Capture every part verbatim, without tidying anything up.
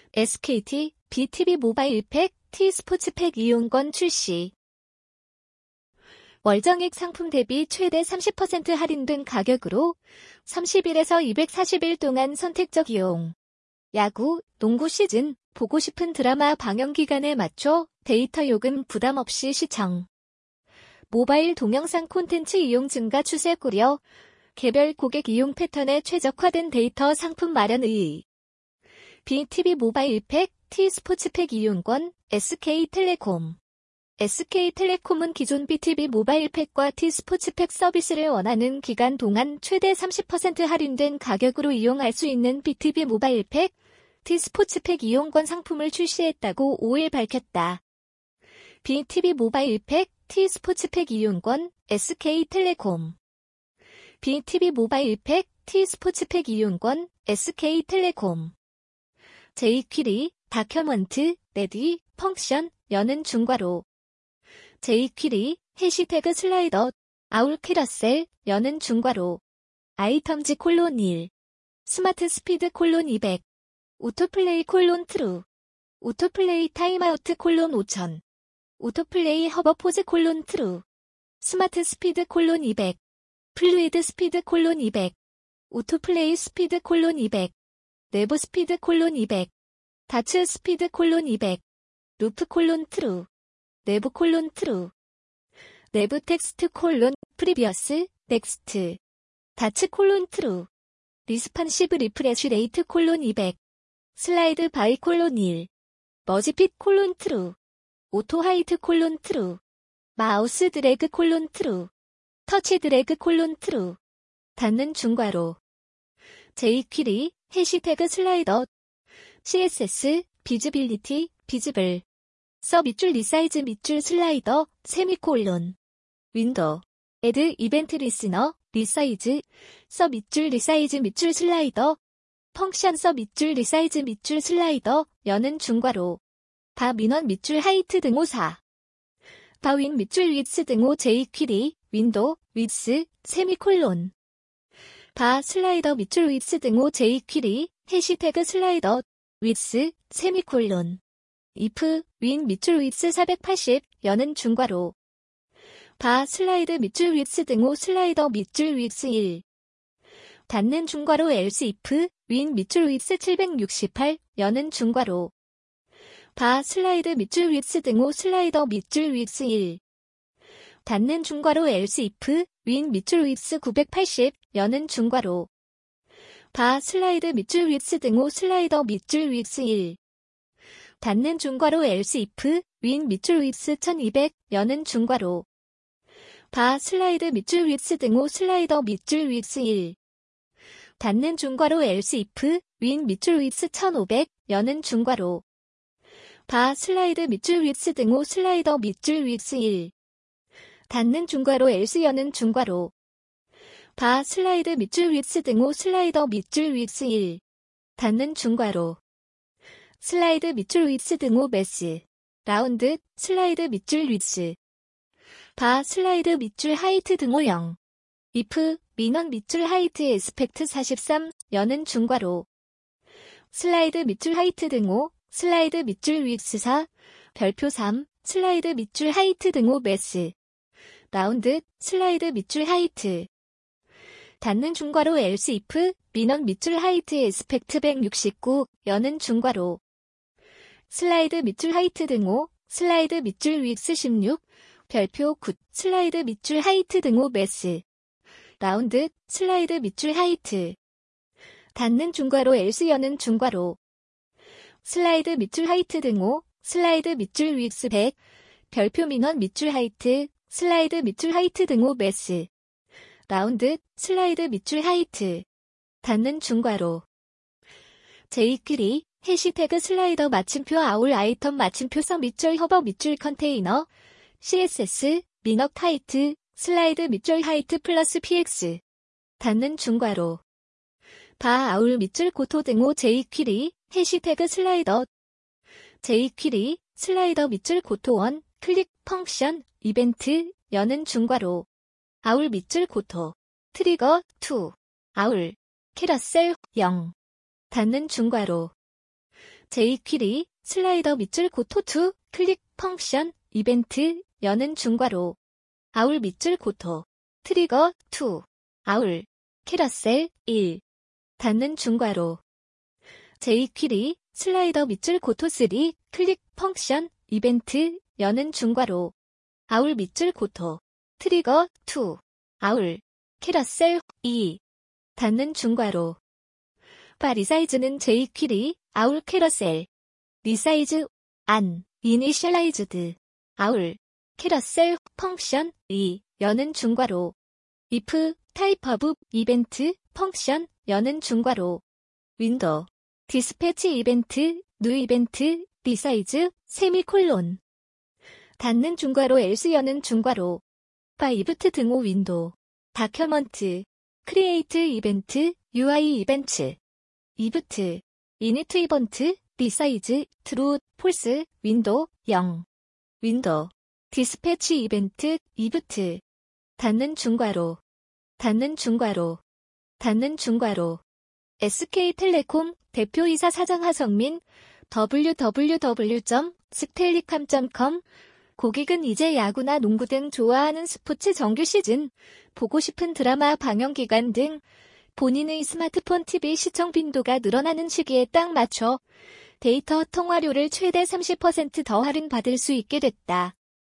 에스케이티, 비티비 모바일 팩, T스포츠팩 이용권 출시. 월정액 상품 대비 최대 삼십 퍼센트 할인된 가격으로 삼십 일에서 이백사십 일 동안 선택적 이용. 야구, 농구 시즌, 보고 싶은 드라마 방영 기간에 맞춰 데이터 요금 부담 없이 시청. 모바일 동영상 콘텐츠 이용 증가 추세 고려, 개별 고객 이용 패턴에 최적화된 데이터 상품 마련 의의. 비티비 모바일 팩, T스포츠팩 이용권, 에스케이텔레콤. 에스케이텔레콤은 기존 비티비 모바일 팩과 T스포츠팩 서비스를 원하는 기간 동안 최대 삼십 퍼센트 할인된 가격으로 이용할 수 있는 비티비 모바일 팩, T스포츠팩 이용권 상품을 출시했다고 오 일 밝혔다. 비티비 모바일 팩, T스포츠팩 이용권, 에스케이텔레콤. 비티비 모바일 팩, T스포츠팩 이용권, 에스케이텔레콤. 제이퀴리, 다큐먼트, 레디, 펑션, 여는 중괄호. 제이퀴리, 해시태그 슬라이더, 아울 캐러셀, 여는 중괄호. 아이텀즈 콜론 일. 스마트 스피드 콜론 이백. 오토플레이 콜론 트루. 오토플레이 타임아우트 콜론 오천. 오토플레이 허버포즈 콜론 트루. 스마트 스피드 콜론 이백. 플루이드 스피드 콜론 이백. 오토플레이 스피드 콜론 이백. 내부 스피드 콜론 이백. 다츠 스피드 콜론 이백. 루프 콜론 트루. 내부 콜론 트루. 내부 텍스트 콜론 프리비어스 넥스트. 다츠 콜론 트루. 리스판시브 리프레쉬 레이트 콜론 이백. 슬라이드 바이 콜론 일. 머지핏 콜론 트루. 오토 하이트 콜론 트루. 마우스 드래그 콜론 트루. 터치 드래그 콜론 트루. 닫는 중괄호. 제이퀴리, 해시태그 슬라이더. 씨에스에스, 비즈빌리티, 비즈블. 서 밑줄 리사이즈 밑줄 슬라이더, 세미콜론. 윈도우. 애드 이벤트 리스너, 리사이즈. 서 밑줄 리사이즈 밑줄 슬라이더. 펑션 서 밑줄 리사이즈 밑줄 슬라이더, 여는 중괄호. 바 민원 밑줄 하이트 등호 사. 바윈 밑줄 윗스 등호 제이퀴리, 윈도우, 윗스, 세미콜론. 바 슬라이더 밑줄 윗스 등호 제이퀴리, 해시태그 슬라이더, 윗스, 세미콜론. if, 윈 밑줄 윗스 사백팔십, 여는 중괄호. 바 슬라이드 밑줄 윗스 등호 슬라이더 밑줄 윗스 일. 닫는 중괄호 else if, 윈 밑줄 윗스 칠백육십팔, 여는 중괄호. 바 슬라이드 밑줄 윗스 등호 슬라이더 밑줄 윗스 일. 닫는 중괄호 else if, 윈 밑줄 윗스 구백팔십, 여는 중괄호. 바 슬라이드 밑줄 윗스 등호 슬라이더 밑줄 윗스 일. 닫는 중괄호 else if, 윈 밑줄 윗스 천이백, 여는 중괄호. 바 슬라이드 밑줄 윗스 등호 슬라이더 밑줄 윗스 일. 닫는 중괄호 else if, 윈 밑줄 윗스 천오백, 여는 중괄호. 바 슬라이드 밑줄 윗스 등호 슬라이더 밑줄 윗스 일. 닫는 중괄호 else 여는 중괄호. 바 슬라이드 밑줄 윗스 등호 슬라이더 밑줄 윗스 일. 닫는 중괄호. 슬라이드 밑줄 윗스 등호 매스. 라운드, 슬라이드 밑줄 윗스. 바 슬라이드 밑줄 하이트 등호 영. if, 민원 밑줄 하이트 에스펙트 사십삼, 여는 중괄호. 슬라이드 밑줄 하이트 등호, 슬라이드 밑줄 윗스 사, 별표 삼, 슬라이드 밑줄 하이트 등호 매스. 라운드, 슬라이드 밑줄 하이트. 닫는 중괄호 else if, 민원 밑줄 하이트 에스펙트 백육십구, 여는 중괄호. 슬라이드 밑줄 하이트 등호, 슬라이드 밑줄 윗스 십육, 별표 구, 슬라이드 밑줄 하이트 등호 매스. 라운드, 슬라이드 밑줄 하이트. 닫는 중괄호 else 여는 중괄호. 슬라이드 밑줄 하이트 등호, 슬라이드 밑줄 윗스 백, 별표 민원 밑줄 하이트, 슬라이드 밑줄 하이트 등호 매스. 라운드, 슬라이드 밑줄 하이트. 닫는 중괄호. 제이퀴리, 해시태그 슬라이더 마침표 아울 아이템 마침표 서 밑줄 허버 밑줄 컨테이너. 씨에스에스, 민억 하이트, 슬라이드 밑줄 하이트 플러스 피엑스. 닫는 중괄호. 바 아울 밑줄 고토 등호 제이퀴리, 해시태그 슬라이더. 제이퀴리, 슬라이더 밑줄 고토 원, 클릭, 펑션, 이벤트, 여는 중괄호. 아울 밑줄 고토. 트리거, 이. 아울. 캐러셀, 영. 닫는 중괄호. 제이퀴리, 슬라이더 밑줄 고토 이, 클릭 펑션, 이벤트, 여는 중괄호. 아울 밑줄 고토. 트리거 이, 아울. 캐러셀 일. 닫는 중괄호. 제이퀴리, 슬라이더 밑줄 고토 삼, 클릭 펑션, 이벤트, 여는 중괄호. 아울 밑줄 고토. 트리거 이, 아울. 캐러셀 이. 닫는 중괄호. 바 리사이즈는 제이퀴리, 아울 캐러셀. 리사이즈, 안, 이니셜라이즈드. 아울. 캐러셀, 펑션, 이, 여는 중괄호. if, 타입 오브, 이벤트, 펑션, 여는 중괄호. 윈도우. 디스패치 이벤트, 뉴 이벤트, 리사이즈, 세미콜론. 닫는 중괄호 else 여는 중괄호. 바 이브트 등호 윈도우. 다큐먼트. 크리에이트 이벤트, 유아이 이벤트. 이브트. 이니트 이번트, 리사이즈, 트루, 폴스, 윈도우, 영. 윈도우. 디스패치 이벤트, 이브트. 닫는 중괄호. 닫는 중괄호. 닫는 중괄호. 에스케이텔레콤 대표이사 사장 하성민 더블유 더블유 더블유 점 스텔리캄 점 컴 고객은 이제 야구나 농구 등 좋아하는 스포츠 정규 시즌, 보고 싶은 드라마 방영 기간 등 본인의 스마트폰 티비 시청 빈도가 늘어나는 시기에 딱 맞춰 데이터 통화료를 최대 삼십 퍼센트 더 할인받을 수 있게 됐다.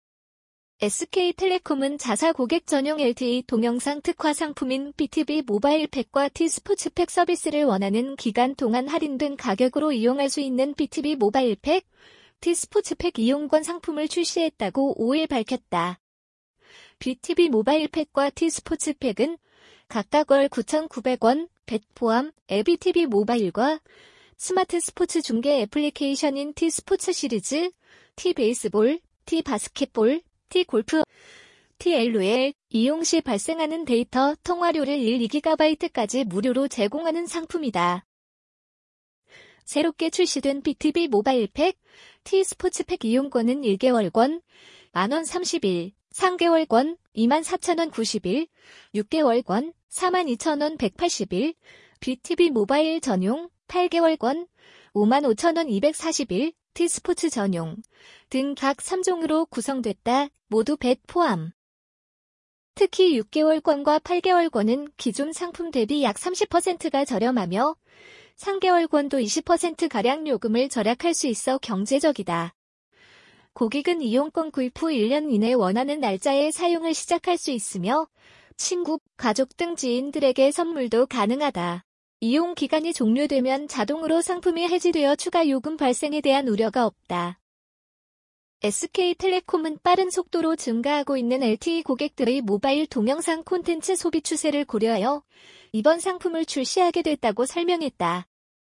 에스케이텔레콤은 자사 고객 전용 엘티이 동영상 특화 상품인 비티비 모바일 팩과 T스포츠 팩 서비스를 원하는 기간 동안 할인된 가격으로 이용할 수 있는 비티비 모바일 팩, T스포츠 팩 이용권 상품을 출시했다고 오일 밝혔다. 비티비 모바일 팩과 T스포츠 팩은 각각 월 구천구백 원, 벳 포함 에비티비 모바일과 스마트 스포츠 중계 애플리케이션인 T스포츠 시리즈, T베이스볼, T바스켓볼, T골프, 티엘오엘 이용 시 발생하는 데이터 통화료를 일, 이 기가바이트까지 무료로 제공하는 상품이다. 새롭게 출시된 비티비 모바일 팩, T스포츠 팩 이용권은 일 개월권, 만원 삼십일, 삼 개월권, 이만 사천 원 구십일, 육 개월권, 사만 이천 원 백팔십일, 비티비 모바일 전용, 팔 개월권, 오만 오천 원 이백사십일, T스포츠 전용 등 각 삼 종으로 구성됐다. 모두 벳 포함. 특히 육 개월권과 팔 개월권은 기존 상품 대비 약 삼십 퍼센트가 저렴하며 삼 개월권도 이십 퍼센트가량 요금을 절약할 수 있어 경제적이다. 고객은 이용권 구입 후 일 년 이내 원하는 날짜에 사용을 시작할 수 있으며 친구, 가족 등 지인들에게 선물도 가능하다. 이용 기간이 종료되면 자동으로 상품이 해지되어 추가 요금 발생에 대한 우려가 없다. 에스케이텔레콤은 빠른 속도로 증가하고 있는 엘티이 고객들의 모바일 동영상 콘텐츠 소비 추세를 고려하여 이번 상품을 출시하게 됐다고 설명했다.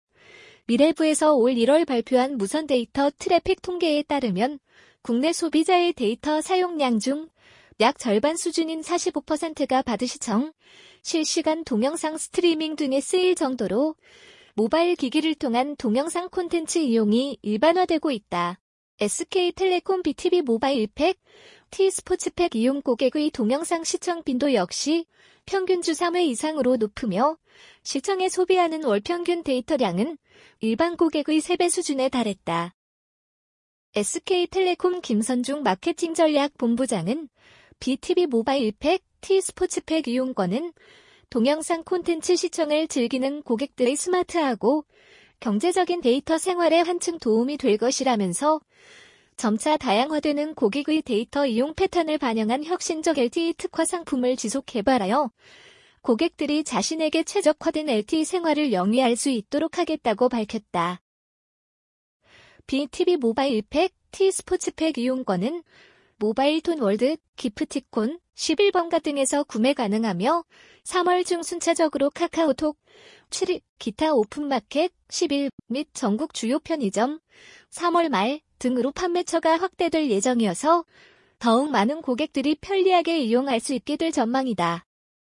미래부에서 올 일월 발표한 무선 데이터 트래픽 통계에 따르면 국내 소비자의 데이터 사용량 중 약 절반 수준인 사십오 퍼센트가 받으시청, 실시간 동영상 스트리밍 등에 쓰일 정도로 모바일 기기를 통한 동영상 콘텐츠 이용이 일반화되고 있다. 에스케이텔레콤 비티비 모바일 팩, T스포츠 팩 이용 고객의 동영상 시청 빈도 역시 평균 주 삼 회 이상으로 높으며 시청에 소비하는 월 평균 데이터량은 일반 고객의 세 배 수준에 달했다. 에스케이텔레콤 김선중 마케팅 전략 본부장은 비티비 모바일 팩, T스포츠 팩 이용권은 동영상 콘텐츠 시청을 즐기는 고객들의 스마트하고 경제적인 데이터 생활에 한층 도움이 될 것이라면서 점차 다양화되는 고객의 데이터 이용 패턴을 반영한 혁신적 엘티이 특화 상품을 지속 개발하여 고객들이 자신에게 최적화된 엘티이 생활을 영위할 수 있도록 하겠다고 밝혔다. 비티비 모바일 팩, T스포츠 팩 이용권은 모바일 톤 월드, 기프티콘, 십일 번가 등에서 구매 가능하며 삼월 중 순차적으로 카카오톡, 출입, 기타 오픈마켓, 십일 및 전국 주요 편의점, 삼월 말 등으로 판매처가 확대될 예정이어서 더욱 많은 고객들이 편리하게 이용할 수 있게 될 전망이다.